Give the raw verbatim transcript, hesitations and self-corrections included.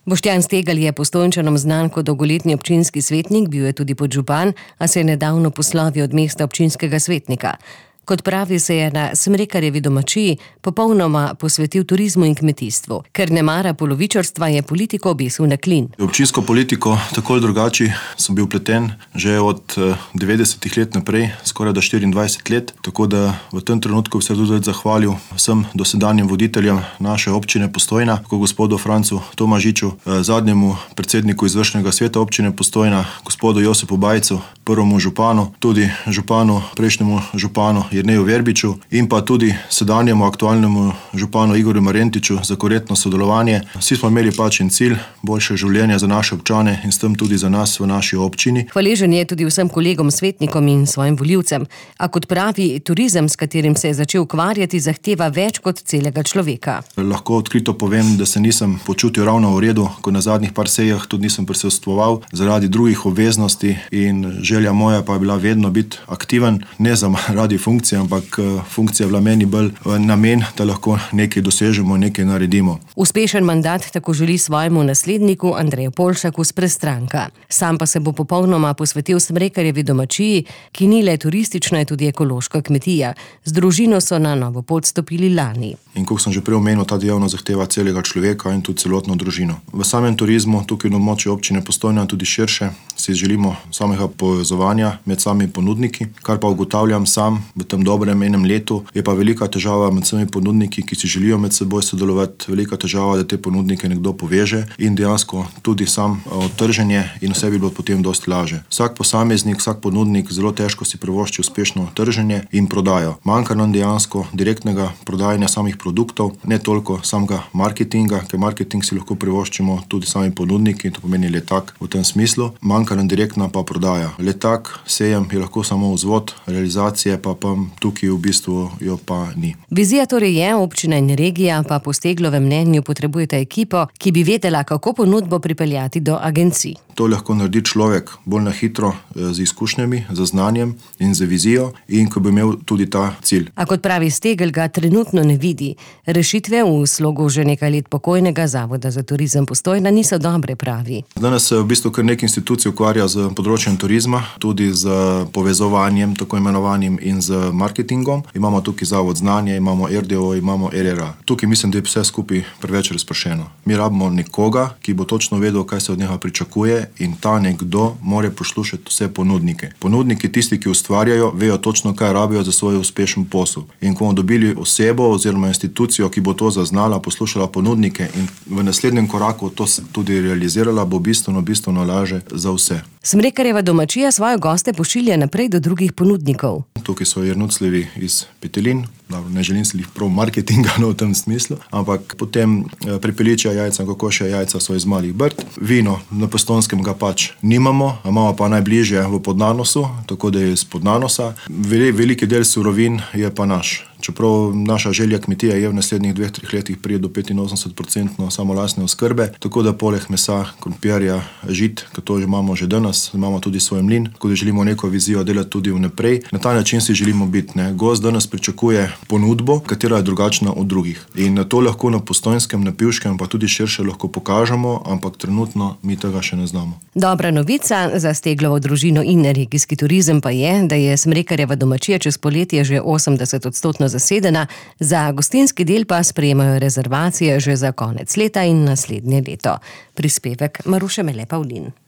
Boštjan Stegelj je Postojnčanom znan kot dolgoletni občinski svetnik, bil je tudi podžupan, a se je nedavno poslovil od mesta občinskega svetnika. Kot pravi, se je na Smrekarjevi domačiji popolnoma posvetil turizmu in kmetijstvu. Ker ne mara polovičarstva, je politiko obesil na klin. V občinsko politiko, tako ali drugače, sem bil vpleten že od devetdesetih let naprej, skoraj da štiriindvajset let, tako da v tem trenutku bi se tudi zahvalil vsem dosedanjim voditeljem naše občine Postojna, tako gospodu Francu Tomažiču, zadnjemu predsedniku izvršnega sveta občine Postojna, gospodu Josipu Bajcu, prvemu županu, tudi županu, prejšnjemu županu Jerneju Verbiču in pa tudi sedanjemu aktualnemu županu Igorju Marentiču za korektno sodelovanje. Vsi smo imeli pač en cilj, boljše življenje za naše občane in s tem tudi za nas v naši občini. Hvaležen je tudi vsem kolegom svetnikom in svojim volivcem. A kot pravi, turizem, s katerim se je začel ukvarjati, zahteva več kot celega človeka. Lahko odkrito povem, da se nisem počutil ravno v redu, ko na zadnjih par sejah tudi nisem prisostvoval zaradi drugih obveznosti in želja moja pa je bila vedno biti aktiven, ne zaradi funkcije, ampak funkcija je bila meni bolj namen, da lahko nekaj dosežemo, nekaj naredimo. Uspešen mandat tako želi svojemu nasledniku Andreju Polšaku s Prestranka. Sam pa se bo popolnoma posvetil Smrekarjevi domačiji, ki ni le turistična, je tudi ekološka kmetija. Z družino so na novo pot stopili lani. In kot sem že prej omenil, ta dejavnost zahteva celega človeka in tudi celotno družino. V samem turizmu, tukaj na območju občine Postojna, tudi širše, si želimo samega povezovanja med samimi ponudniki, kar pa ugotavljam sam v tem dobrem enem letu, je pa velika težava med vsemi ponudniki, ki si želijo med seboj sodelovati, velika težava, da te ponudnike nekdo poveže in dejansko tudi sam trženje in vse bi bilo potem dosti laže. Vsak posameznik, vsak ponudnik zelo težko si privošči uspešno trženje in prodajo. Manjka nam dejansko direktnega prodajanja samih produktov, ne toliko samega marketinga, ker marketing si lahko privoščimo tudi sami ponudniki, to pomeni letak v tem smislu. Manjka nam direktna pa prodaja. Letak, sejem je lahko samo vzvod, realizacije pa pa tukaj v bistvu jo pa ni. Vizija torej je, občina in regija pa po Steglovem mnenju potrebujeta ekipo, ki bi vedela, kako ponudbo pripeljati do agencij. To lahko naredi človek bolj na hitro, z izkušnjami, z znanjem in z vizijo in ko bi imel tudi ta cilj. A kot pravi Stegelj, ga trenutno ne vidi. Rešitve v slogu že nekaj let pokojnega Zavoda za turizem Postojna niso dobre, pravi. Danes se v bistvu kar nekaj institucij ukvarja z področjem turizma, tudi z povezovanjem, tako imenovanim, in z marketingom. Imamo tukaj Zavod znanje, imamo R D O, imamo R R A. Tukaj mislim, da je vse skupaj preveč razpršeno. Mi rabimo nekoga, ki bo točno vedel, kaj se od njega pričakuje in ta nekdo mora poslušati vse ponudnike. Ponudniki, tisti, ki ustvarjajo, vejo točno, kaj rabijo za svoj uspešen posel. In ko bomo dobili osebo oziroma institucijo, ki bo to zaznala, poslušala ponudnike in v naslednjem koraku to tudi realizirala, bo bistveno, bistveno laže za vse. Smrekarjeva domačija svoje goste pošilja naprej do drugih ponudnikov. Tukaj so Jernucljevi iz Petelin, ne želim se jih prav marketinga v tem smislu, ampak potem pripeličja jajca, kokošja jajca so iz Malih Brd. Vino na Postojnskem ga pač nimamo, imamo pa najbližje v Podnanosu, tako da je iz Podnanosa. Veliki del surovin je pa naš. Čeprav naša želja kmetija je v naslednjih dveh, treh letih prije do petinosemdeset procentov samolastne oskrbe, tako da poleg mesa, krompirja, žit, ki to že imamo že danes, imamo tudi svoj mlin, tako da želimo neko vizijo delati tudi vnaprej. Na ta način si želimo biti. Ne. Gost danes pričakuje ponudbo, katera je drugačna od drugih. In to lahko na Postojnskem, na Pivškem, pa tudi širše lahko pokažemo, ampak trenutno mi tega še ne znamo. Dobra novica za Steglovo družino in regijski turizem pa je, da je Smrekarjeva domačija čez poletje že osemdeset odstotno zasedena, za gostinski del pa sprejemajo rezervacije že za konec leta in naslednje leto. Prispevek Maruše Mele Pavlin.